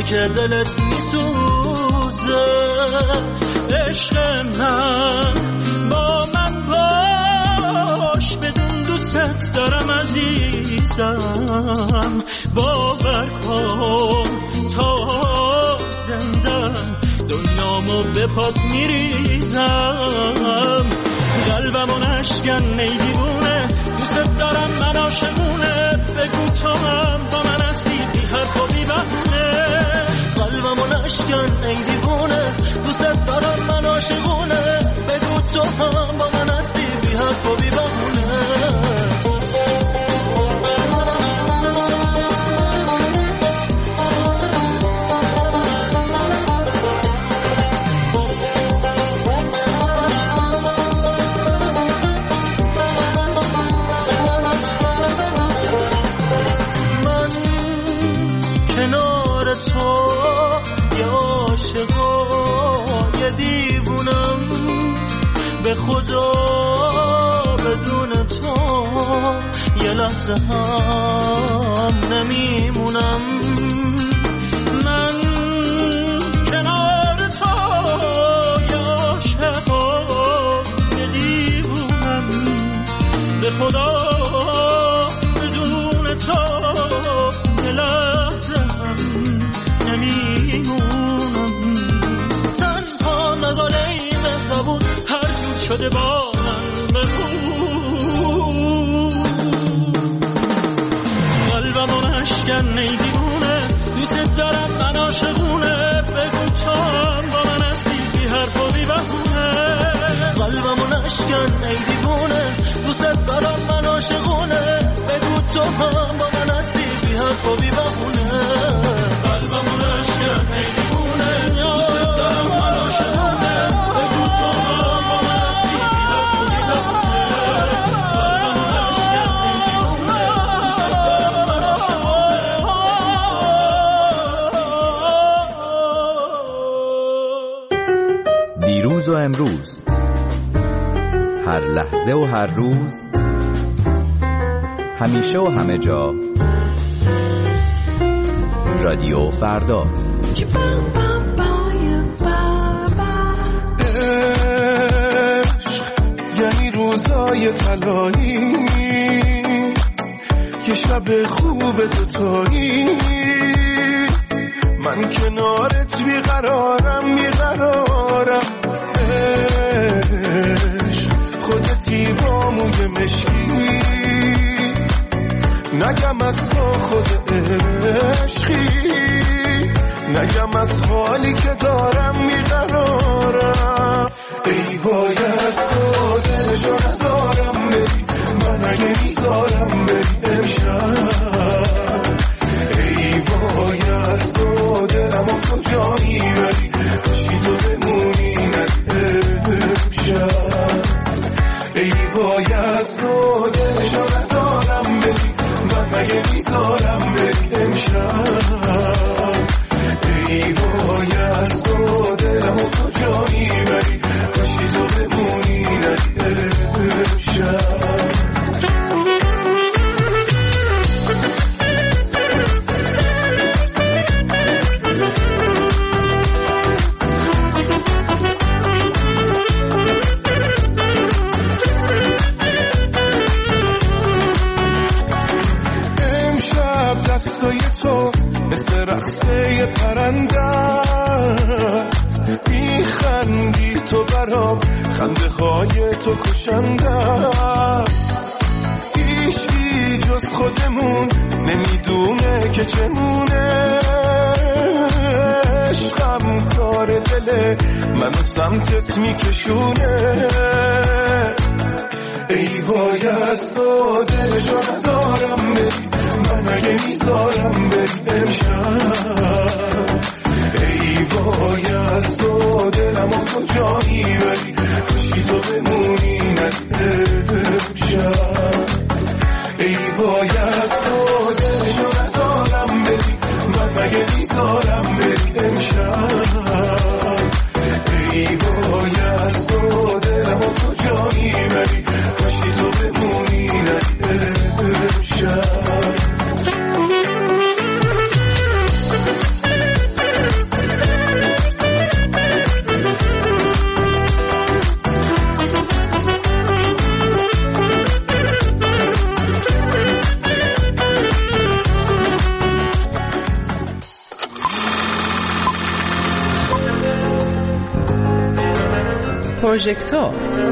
که دلت میسوزه. عشق من با من باش، بدون دوست دارم عزیزم. باور کن تا زندم دنیامو به پات میریزم. قلبمو نشکن ای دیوونه، دوست دارم من عاشقونه. بگو تو هم با من هستی بی حرف و بی بهونه. قلبمو نشکن ای دیوونه، دوست دارم من عاشقونه. بگو تو هم با من هستی بی حرف و بی بهونه. به خدا بدون تو یه لحظه هم نمیمونم. من کنار تو یه عاشقم، یه دیوونم. به خدا بدون تو یه لحظه هم نمیمونم. تنها نزاله ای مهربون هر جور شده با من بگو. قلبمو نشکن ای دیوونه، دوست دارم من عاشقونه. بگو تو هم با من هستی بی حرف و بی بهونه. قلبمو نشکن ای دیوونه، دوست دارم من عاشقونه. بگو تو هم با من هستی بی حرف و بی بهونه. قلبمو نشکن ای دیوونه، دوست دارم من عاشقونه. بگو تو هم با من هستی بی حرف و بی بهونه. قلبمو نشکن ای دیوونه، دوست دارم من عاشقونه. دیروز و امروز، هر لحظه و هر روز، همیشه و همه جا، رادیو فردا. عشق یعنی روزای طلایی، یه شب خوب دوتایی. من کنارت بیقرارم بیقرارم. عشق خودتی با موی مشکی، نگم از تو خود عشقی، نگم از حالی که دارم بیقرارم. ای وای از تو دلشو ندارم بری، من اگه میذارم بری امشب. ای وای از تو دلمو کجا میبری، باشی تو بمونی نری امشب. ای وای از تو دلشو ندارم بری، من اگه میذارم بری امشب. ای وای از تو دلمو کجا میبری، باشی تو بمونی نری امشب. دستای تو مثل رقصه پرنده است، میخندی تو برام، خنده های تو کشنده است. هیچی جز خودمون نمیدونه که چمونه، عشقم کار دله منو سمتت میکشونه. ای وای از تو دلشو ندارم بری، من اگه میذارم بری امشب. ای وای از تو دلمو کجا میبری، باشی تو بمونی نری امشب. ای وای از تو دلشو ندارم بری، من اگه میذارم بری امشب. ای وای از تو دلمو کجا میبری، باشی تو بمونی نری امشب. پروژکتور.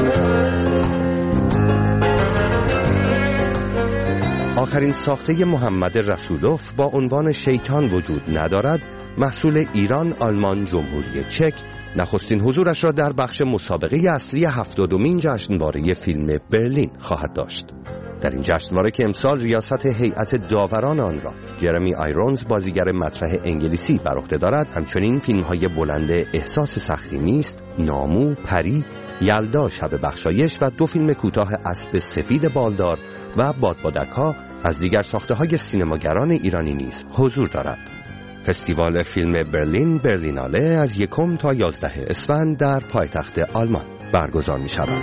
آخرین ساخته محمد رسولوف با عنوان شیطان وجود ندارد محصول ایران، آلمان، جمهوری چک نخستین حضورش را در بخش مسابقه اصلی 70مین جشنواره فیلم برلین خواهد داشت. در این جشنواره که امسال ریاست هیئت داوران آن را جرمی آیرونز بازیگر مطرح انگلیسی بر عهده دارد، همچنین فیلم‌های بلند احساس سختی نیست، نامو، پری، یلدا شب بخشایش و 2 فیلم کوتاه اسب سفید بالدار و بادبادک‌ها از دیگر ساخته‌های سینماگران ایرانی نیز حضور دارد. فستیوال فیلم برلین برلیناله از 1 تا 11 اسفند در پایتخت آلمان برگزار می‌شود.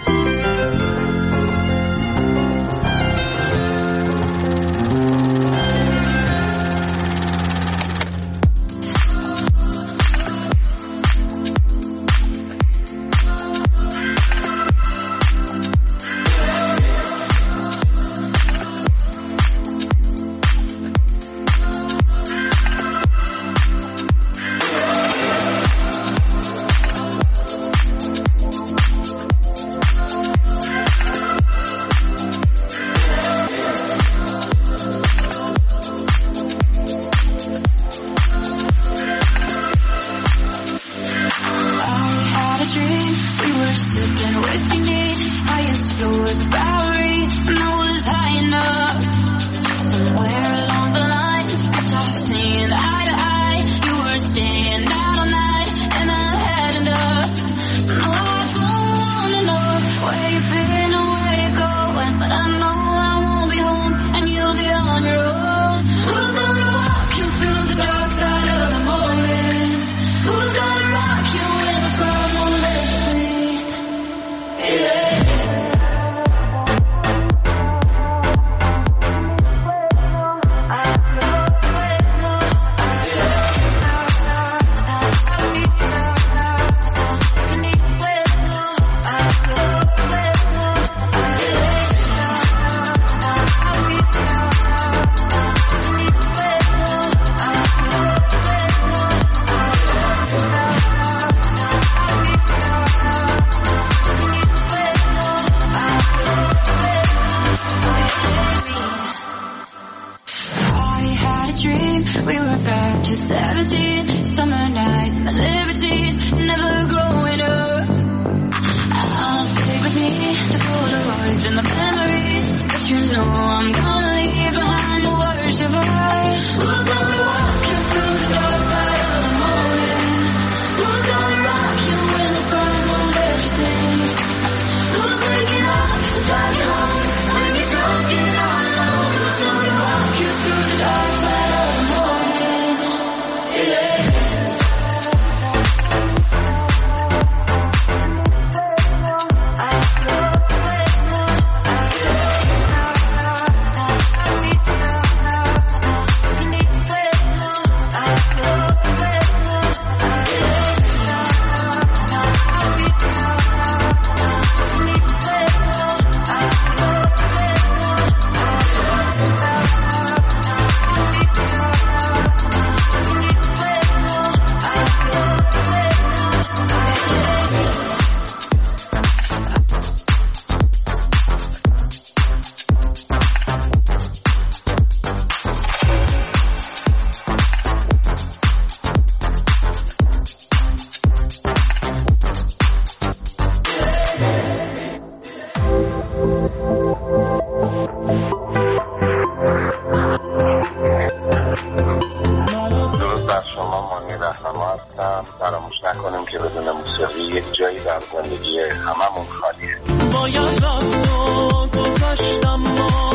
فراموش نکنیم که بدون موسیقی یک جایی در زندگی هممون خالیه. باید رفت و گذشتم ما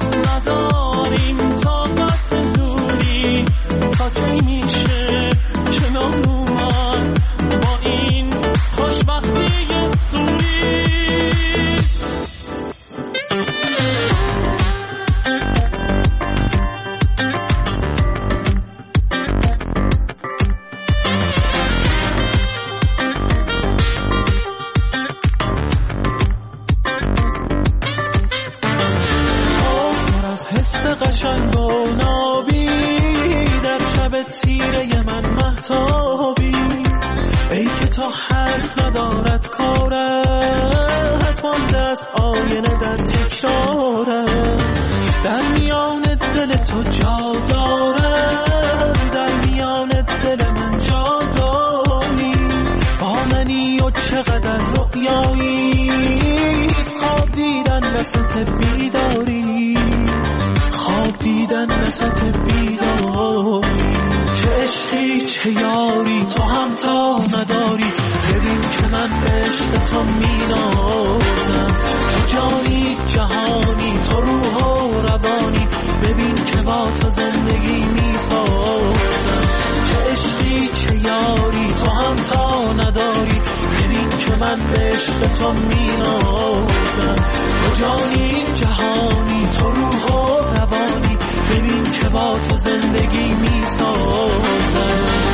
نداریم طاقت دوری تا کی میشه کنار اومد با این خوشبختی سوری. قشنگ و نابی در شب تیره من مهتابی، ای که تا حرف ندارد کارت، مانده است آینه در تکرارت. در میان دل تو جا دارم، در میان دل من جا داری. با منی و چقدر رؤیایی، خواب دیدن وسط بیداری، خواب دیدن وسط بیداری. چه عشقی چه یاری تو هم تا نداری، ببین که من به عشق تو مینازم. تو جانی جهانی تو روح و روانی، ببین که با تو زندگی میسازم. چه عشقی چه یاری تو هم تا نداری، ببین که من به عشق تو مینازم. تو جانی جهانی تو روح و روانی، ببین که با تو زندگی میسازم.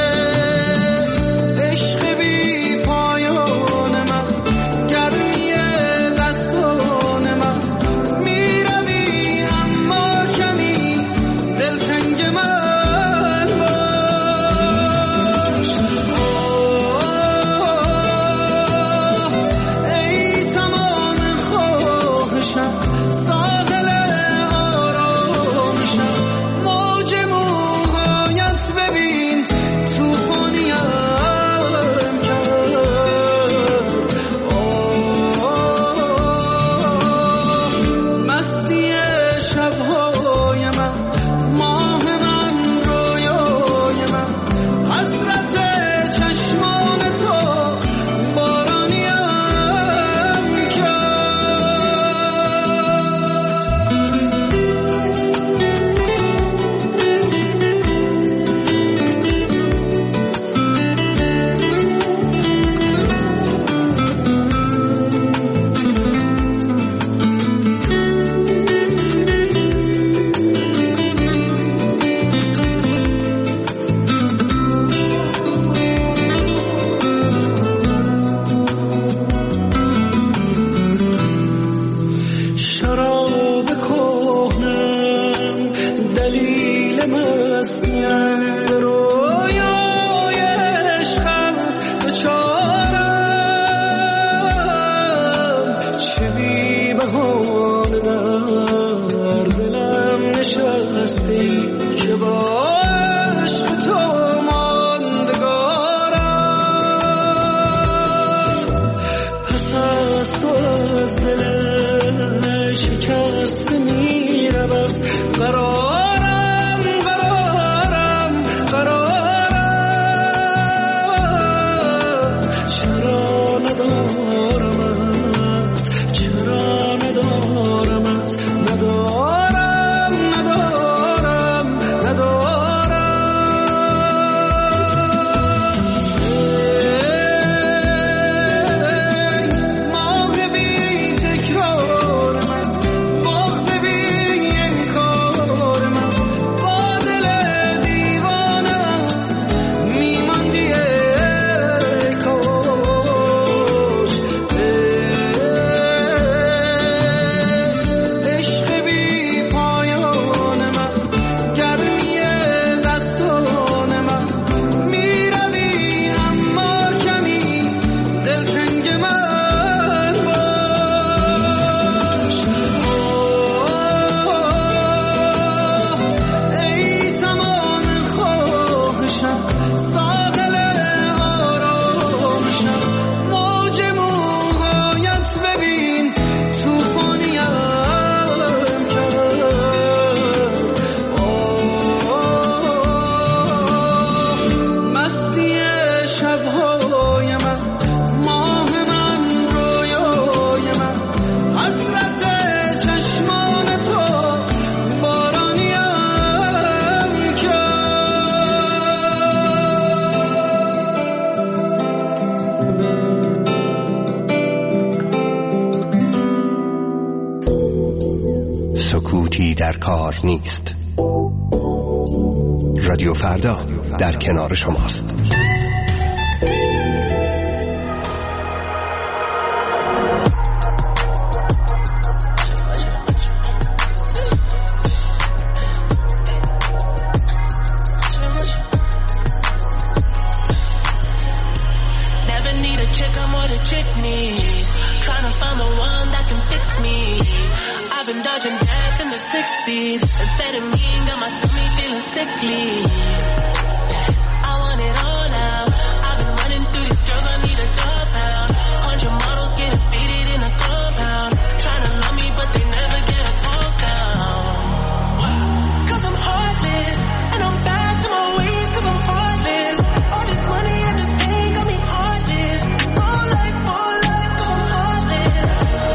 عشق بی پایان من گرمی در کار نیست. رادیو فردا در کنار شماست. Dodging death in the 6 speed. Amphetamine got my stomach feeling sickly. I want it all now. I've been running through these girls, I need a dog pound. 100 models getting faded in a compound. Trying to love me, but they never get a pulse down. Cause I'm heartless, and I'm back to my ways, cause I'm heartless. All this money and this pain got me heartless. All life, cause I'm heartless.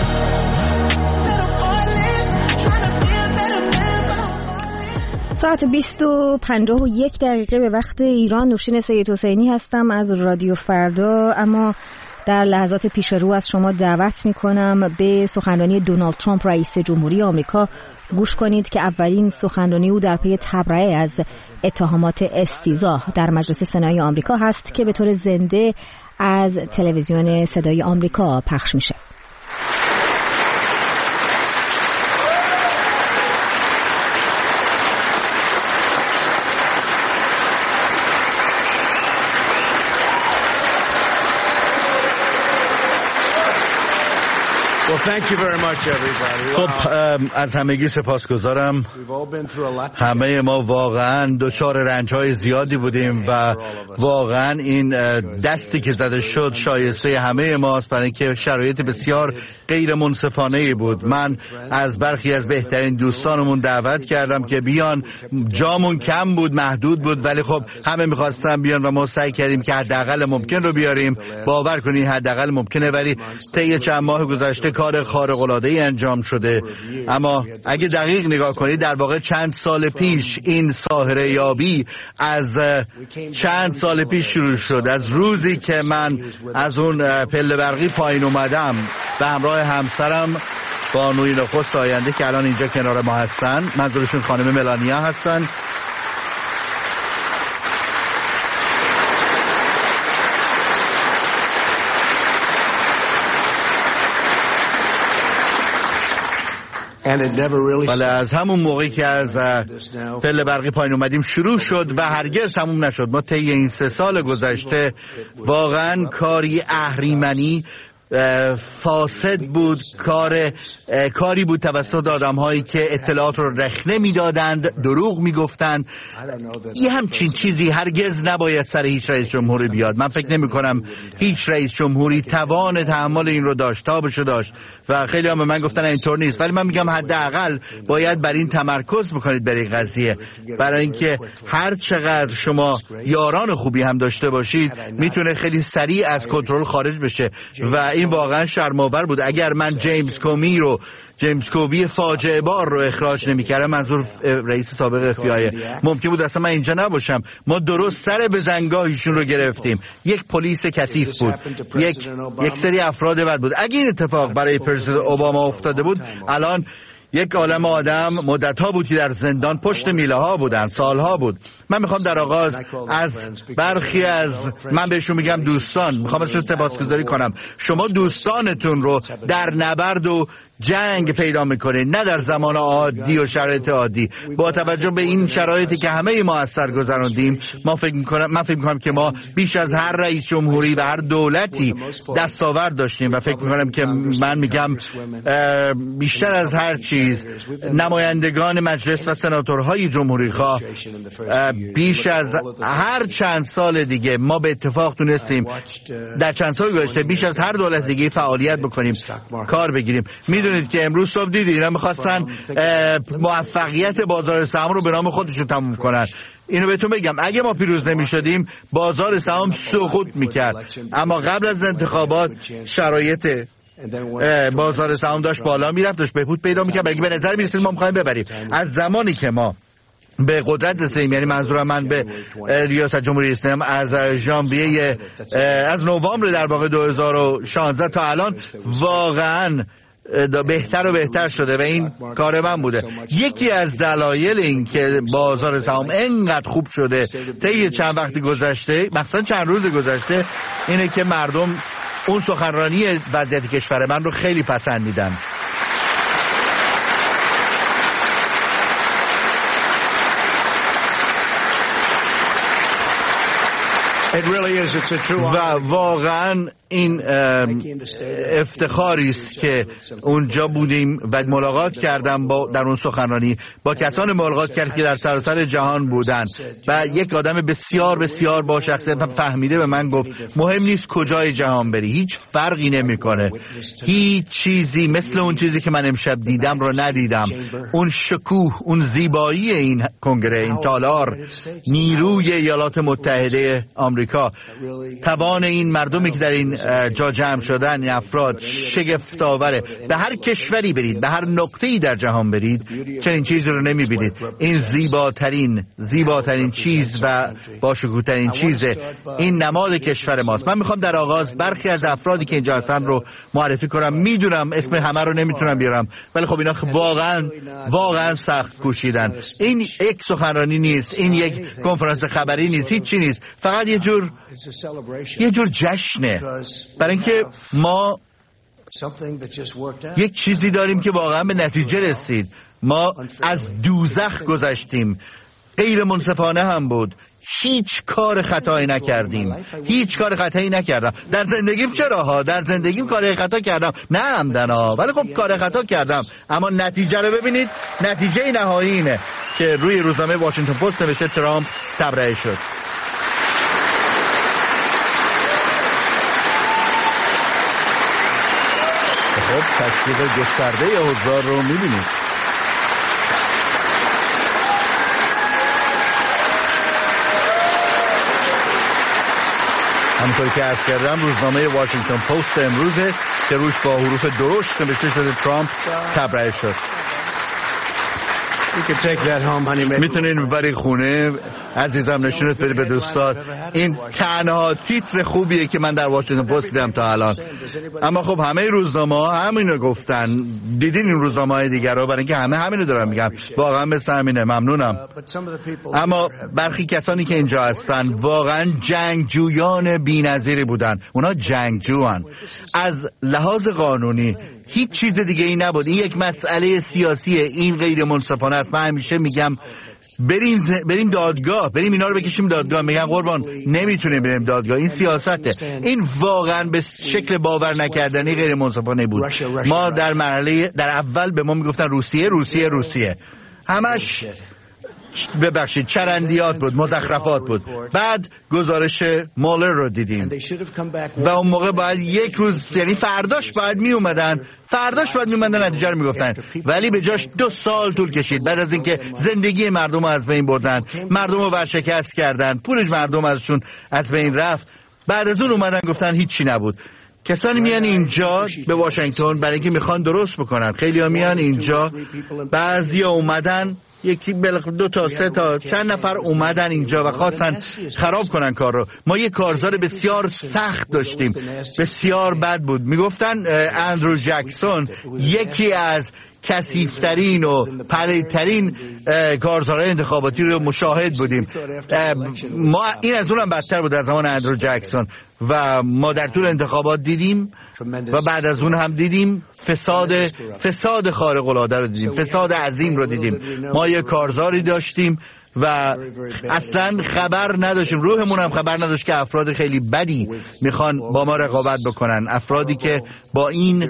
ساعت 20:51 به وقت ایران. نوشین سید حسینی هستم از رادیو فردا. اما در لحظات پیش رو از شما دعوت میکنم به سخنرانی دونالد ترامپ رئیس جمهوری آمریکا گوش کنید که اولین سخنرانی او در پی تبرئه از اتهامات استیزا در مجلس سنای آمریکا هست که به طور زنده از تلویزیون صدای آمریکا پخش میشه. خب از همگی سپاسگزارم. همه ما واقعا دچار رنج‌های زیادی بودیم و واقعا این دستی که زده شد شایسته همه ماست، برای اینکه شرایط بسیار غیر منصفانه‌ای بود. من از برخی از بهترین دوستانمون دعوت کردم که بیان، جامون کم بود، محدود بود، ولی خب همه می‌خواستن بیان و ما سعی کردیم که حداقل ممکن رو بیاریم. باور کنید حداقل ممکنه، ولی طی چند ماه گذشته کار خارق‌العاده‌ای انجام شده. اما اگه دقیق نگاه کنید در واقع چند سال پیش این ساحره یابی از چند سال پیش شروع شد، از روزی که من از اون پله برقی پایین اومدم به همراه همسرم بانوی نخست آینده که الان اینجا کنار ما هستن، منظورشون خانم ملانیا هستن. ولی از همون موقعی که از پله برقی پایین اومدیم شروع شد و هرگز تموم نشد. ما طی این 3 سال گذشته واقعا کاری اهریمنی فاسد بود، کاری بود توسط آدم‌هایی که اطلاعات رو رخنه می‌دادند، دروغ می‌گفتند. یه همچین چیزی هرگز نباید سر هیچ رئیس جمهوری بیاد. من فکر نمی‌کنم هیچ رئیس جمهوری توان تحمل این رو داشت، تابشو داشت و خیلی هم به من گفتن اینطور نیست، ولی من میگم حداقل باید بر این تمرکز بکنید برای این قضیه، برای اینکه هر چقدر شما یاران خوبی هم داشته باشید میتونه خیلی سریع از کنترل خارج بشه و این واقعا شرم‌آور بود. اگر من جیمز کومی فاجعه بار رو اخراج نمی‌کردم، منظور رئیس سابق FBI، ممکن بود اصلا من اینجا نباشم. ما درست سر بزنگاهیشون رو گرفتیم. یک پلیس کثیف بود، یک سری افراد بد بود. اگه این اتفاق برای پرزیدنت اوباما افتاده بود، الان یک عالم آدم مدت‌ها بود که در زندان پشت میله‌ها بودن، سالها بود. من میخوام در آغاز از برخی از من بهشون میگم دوستان، میخوام ازشون سپاسگزاری کنم. شما دوستانتون رو در نبرد و جنگ پیدا میکنید، نه در زمان عادی و شرایط عادی. با توجه به این شرایطی که همه ما از سر گذراندیم، من فکر میکنم که ما بیش از هر رئیس جمهوری و هر دولتی دستاورد داشتیم و فکر میکنم که من میگم بیشتر از هر چیز نمایندگان مجلس و سناتورهای جمهوری خواه بیش از هر چند سال دیگه ما به اتفاق تونستیم در چند سال گذشته بیش از هر دولت دیگه فعالیت بکنیم، کار بگیریم. میدونید که امروز صبح دیدید اینا میخواستن موفقیت بازار سهام رو به نام خودشون تموم کنن. اینو بهتون بگم اگه ما پیروز نمی‌شدیم بازار سهام سقوط میکرد، اما قبل از انتخابات شرایط بازار سهام داشت بالا میرفت، داشت بهبود پیدا میکرد، برای به نظر میرسید ما میخوایم ببریم. از زمانی که ما به قدرت رسیدیم، یعنی منظورم من به ریاست جمهوری رسیدم، از ژانویه از نوامبر در واقع 2016 تا الان واقعا بهتر و بهتر شده و این کار من بوده. یکی از دلایل این که بازار سهام انقدر خوب شده طی چند وقت گذشته، مثلا چند روز گذشته، اینه که مردم اون سخنرانی وضعیت کشور من رو خیلی پسندیدن. و واقعا این افتخاری است که اونجا بودیم و ملاقات کردم در اون سخنرانی با کسان ملاقات کردم که در سراسر جهان بودن و یک آدم بسیار بسیار با شخصیت فهمیده به من گفت مهم نیست کجای جهان بری، هیچ فرقی نمیکنه، هیچ چیزی مثل اون چیزی که من امشب دیدم رو ندیدم. اون شکوه، اون زیبایی این کنگره، این تالار، نیروی ایالات متحده آمریکا، توان این مردمی که در این جا جمع شدن، این افراد شگفت‌آوره. به هر کشوری برید، به هر نقطه‌ای در جهان برید، چنین چیزی رو نمی‌بینید. این زیباترین چیز و باشکوه‌ترین چیز این نماد کشور ماست. من میخوام در آغاز برخی از افرادی که اینجا هستن رو معرفی کنم. میدونم اسم همه رو نمیتونم بیارم، ولی خب اینا واقعا سخت کوشیدن. این یک سخنرانی نیست، این یک کنفرانس خبری نیست، هیچی نیست، فقط یه جور جشنه، برای اینکه ما یک چیزی داریم که واقعا به نتیجه رسید. ما از دوزخ گذشتیم، غیر منصفانه هم بود، هیچ کار خطایی نکردیم، هیچ کار خطایی نکردم در زندگیم. چرا در زندگیم کار خطا کردم، نه عمدن ولی خب کار خطا کردم. اما نتیجه رو ببینید، نتیجه نهایی اینه که روی روزنامه واشنگتن پست نوشته ترامپ تبرئه شد. خب تصدیق گسترده حضار رو میبینید. همونطوری که عرض کردم روزنامه واشنگتن پست امروزه که روش با حروف درشت نوشته شده ترامپ تبرئه شد. میتونین ببری خونه، عزیزم، نشونت بده به دوستات. این تنها تیتر خوبیه که من در واشنگتن پست دیدم تا الان. اما خب همه روزنامه‌ها همینو گفتن. دیدین این روزنامه‌های دیگر رو؟ برای اینکه همه همینو دارن میگن. واقعا مثل همینه. ممنونم. اما برخی کسانی که اینجا هستن واقعا جنگجویان بی‌نظیری بودن. اونا جنگجوان. از لحاظ قانونی هیچ چیز دیگه ای نبود. این یک مسئله سیاسیه، این غیر منصفانه است. من همیشه میگم بریم دادگاه، بریم اینا رو بکشیم دادگاه. میگن قربان نمیتونیم بریم دادگاه، این سیاسته. این واقعا به شکل باور نکردنی غیر منصفانه بود. ما در اول به ما میگفتن روسیه، همش ببخشید چرندیات بود، مزخرفات بود. بعد گزارش مولر رو دیدیم و اون موقع باید یک روز، یعنی فرداش باید می اومدن نتیجه رو میگفتن، ولی به جاش 2 سال طول کشید. بعد از اینکه زندگی مردم رو از بین بردن، مردم رو ورشکست کردن، پول مردم ازشون از بین رفت، بعد از اون اومدن گفتن هیچی نبود. کسانی میان اینجا به واشنگتن برای اینکه میخوان درست بکنن. خیلی ها میان اینجا، بعضی ها اومدن، یکی 2 تا 3 تا چند نفر اومدن اینجا و خواستن خراب کنن کار رو. ما یه کارزار بسیار سخت داشتیم، بسیار بد بود. میگفتن اندرو جکسون یکی از کثیف‌ترین و پلیدترین کارزارهای انتخاباتی رو مشاهد بودیم. ما این از اونم بدتر بود در زمان اندرو جکسون و ما در طول انتخابات دیدیم و بعد از اون هم دیدیم فساد خارق العاده رو دیدیم، فساد عظیم رو دیدیم. ما یه کارزاری داشتیم و اصلا خبر نداشتیم، روحمون هم خبر نداشت که افراد خیلی بدی میخوان با ما رقابت بکنن، افرادی که با این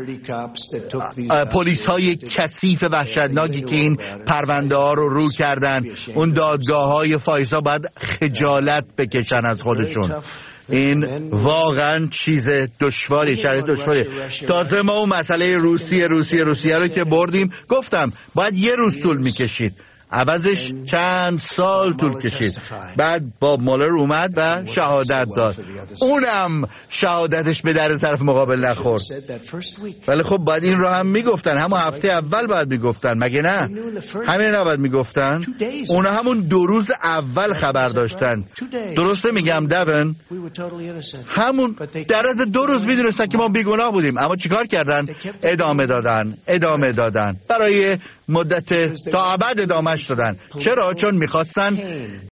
پلیس های کثیف وحشتناکی که این پرونده ها رو کردن، اون دادگاه های فایزا باید خجالت بکشن از خودشون. این واقعا چیز دشواری، شرایط دشواری. تازه ما اون مسئله روسیه رو که بردیم، گفتم باید 1 روز طول میکشید. عوضش چند سال طول کشید. بعد باب مولر اومد و شهادت داد. اونم شهادتش به در طرف مقابل نخورد. ولی خب باید این رو هم میگفتن، همون هفته اول باید میگفتن، مگه نه؟ همین نباید میگفتن؟ اونا همون 2 روز اول خبر داشتن. درسته میگم دون؟ همون در از 2 روز میدونستن که ما بیگناه بودیم، اما چیکار کردن؟ ادامه دادن برای مدت تا ابد ادامهش دادن. چرا؟ چون میخواستن